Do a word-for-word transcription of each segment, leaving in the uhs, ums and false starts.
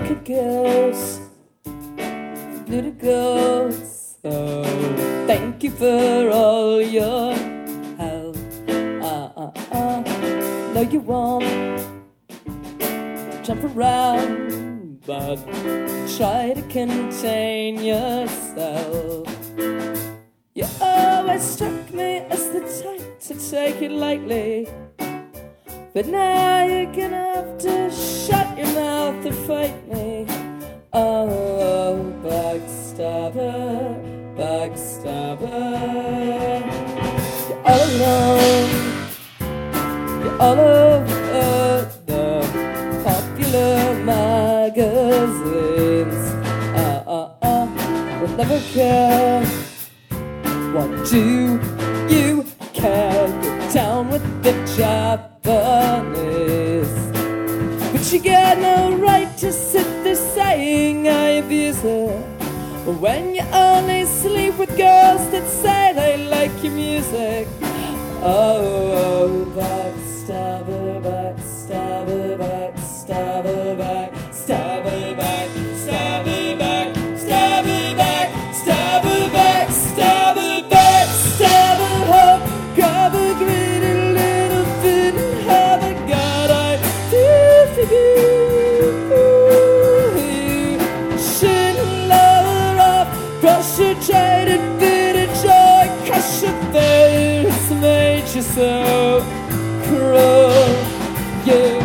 like a ghost, little ghost. So thank you for all your help. Uh, uh, uh. No, you won't jump around, but try to contain yourself. You always struck me as the type to take it lightly, but now you're gonna have to shut your mouth and fight me. Oh, backstabber, backstabber. You're all alone, you're all over the popular magazines. Uh, uh, uh, we'll never care. What do you care? You're down with the Japanese, but you got no right to sit there saying I abuse her when you only sleep with girls that say they like your music. Oh, backstabber, backstabber, backstabber, backstabber, backstabber, backstabber, backstabber, backstabber, backstabber, hope, grab a greedy little bit and have a god idea for you. Shouldn't love her off, brush your jaded bit of joy, crush your face, made you so cruel, yeah.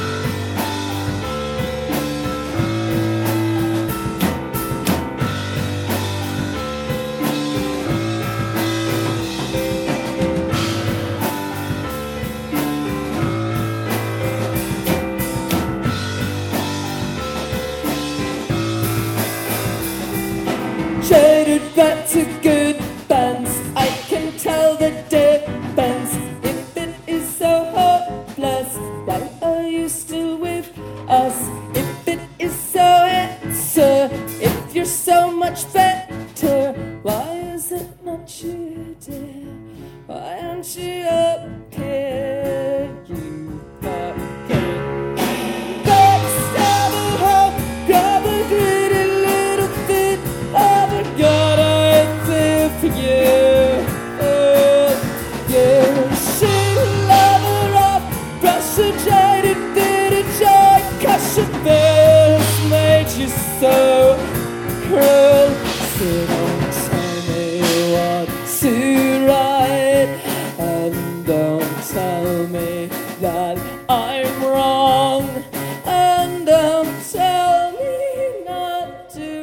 Traded back to good bands, I can tell the difference. If it is so hopeless, why are you still with us? If it is so answer, if you're so much better, why is it not you, dear? Why aren't you up here, you fucking backstabber, hope, grab a greedy little bit of a god I feel for you. Oh, yeah. Shouldn't love her off, brush a jaded bit of joy, crush your face, made you so cruel. So don't tell me what to write, and don't tell me that I'm wrong, and don't tell me not to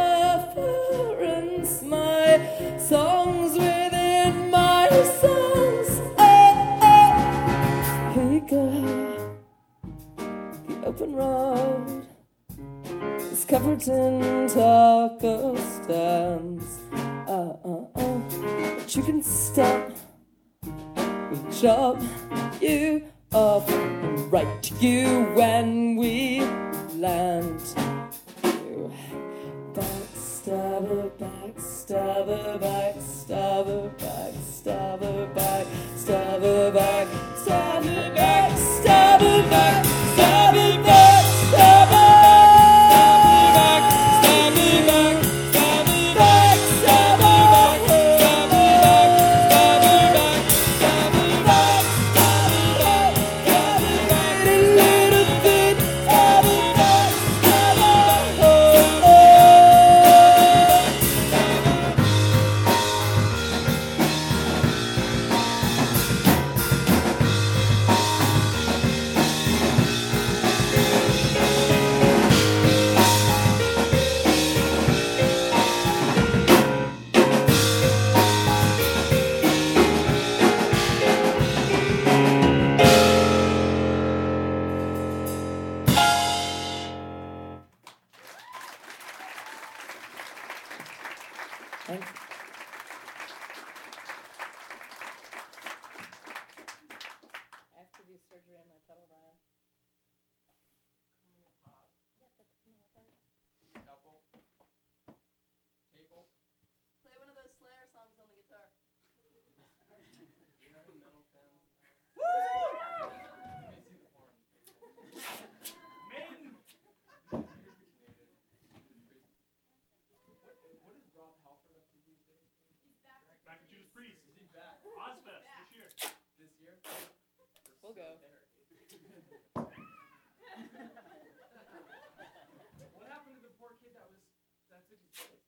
reference my songs within my songs. Oh, oh. Here you go. The open road is covered in taco stands. Uh, uh, uh. But you can stop. We'll chop you off and write to you when we land. You backstabber, backstabber, backstabber, backstabber, backstabber, backstabber, backstabber, backstabber, backstabber. Back to Judas Priest. Ozfest this year. This year? We'll go. What happened to the poor kid that was, that's it, he's